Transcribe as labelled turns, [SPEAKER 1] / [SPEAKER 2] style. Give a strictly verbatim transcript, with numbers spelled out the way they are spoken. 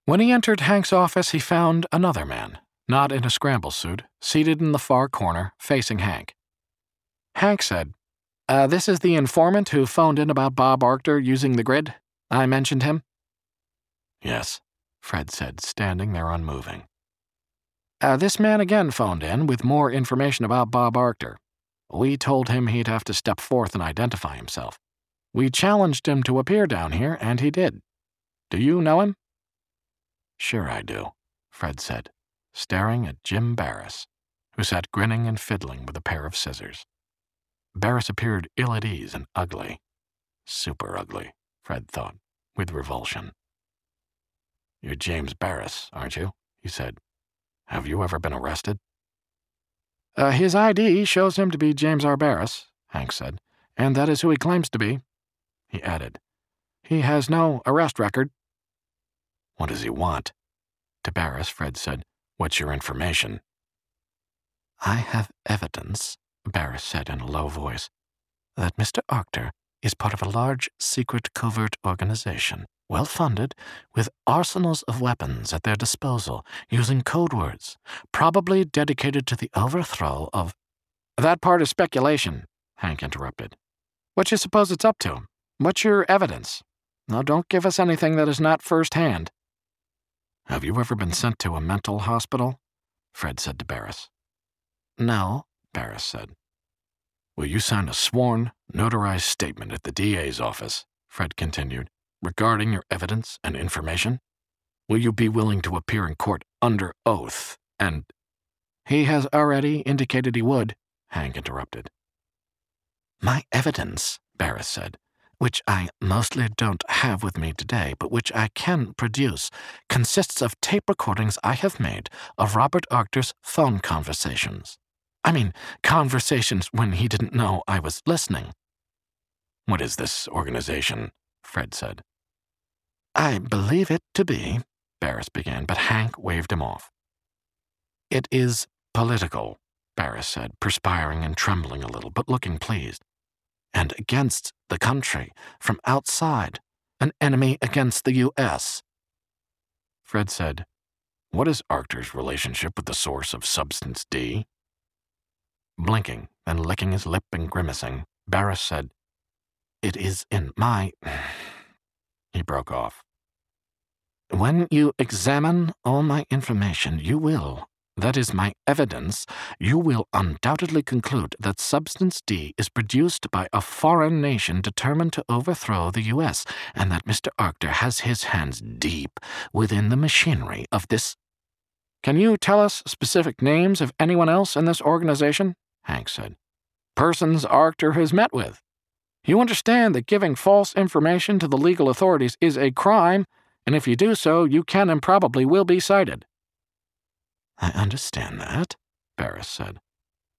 [SPEAKER 1] When he entered Hank's office, he found another man, not in a scramble suit, seated in the far corner, facing Hank. Hank said, uh, this is the informant who phoned in about Bob Arctor using the grid. I mentioned him?
[SPEAKER 2] Yes, Fred said, standing there unmoving.
[SPEAKER 1] Uh, this man again phoned in with more information about Bob Arctor. We told him he'd have to step forth and identify himself. We challenged him to appear down here, and he did. Do you know him?
[SPEAKER 2] Sure I do, Fred said, staring at Jim Barris, who sat grinning and fiddling with a pair of scissors. Barris appeared ill at ease and ugly. Super ugly, Fred thought, with revulsion. You're James Barris, aren't you? He said. Have you ever been arrested?
[SPEAKER 1] Uh, his I D shows him to be James R. Barris, Hank said, and that is who he claims to be. He added, he has no arrest record.
[SPEAKER 2] What does he want? To Barris, Fred said, what's your information? I have evidence, Barris said in a low voice, that Mister Arctor is part of a large secret covert organization, well-funded, with arsenals of weapons at their disposal, using code words, probably dedicated to the overthrow of—
[SPEAKER 1] That part is speculation, Hank interrupted. What you suppose it's up to? What's your evidence? Now, don't give us anything that is not first-hand.
[SPEAKER 2] Have you ever been sent to a mental hospital? Fred said to Barris. No, Barris said. Will you sign a sworn, notarized statement at the D A's office, Fred continued, regarding your evidence and information? Will you be willing to appear in court under oath and—
[SPEAKER 1] He has already indicated he would, Hank interrupted.
[SPEAKER 2] My evidence, Barris said, which I mostly don't have with me today, but which I can produce, consists of tape recordings I have made of Robert Arctor's phone conversations. I mean, conversations when he didn't know I was listening. What is this organization? Fred said. I believe it to be, Barris began, but Hank waved him off. It is political, Barris said, perspiring and trembling a little, but looking pleased. And against the country, from outside, an enemy against the U S Fred said, what is Arctor's relationship with the source of Substance D? Blinking, then licking his lip and grimacing, Barris said, it is in my— He broke off. When you examine all my information, you will— That is my evidence, you will undoubtedly conclude that Substance D is produced by a foreign nation determined to overthrow the U S, and that Mister Arctor has his hands deep within the machinery of this—
[SPEAKER 1] Can you tell us specific names of anyone else in this organization? Hank said. Persons Arctor has met with. You understand that giving false information to the legal authorities is a crime, and if you do so, you can and probably will be cited.
[SPEAKER 2] I understand that, Barris said.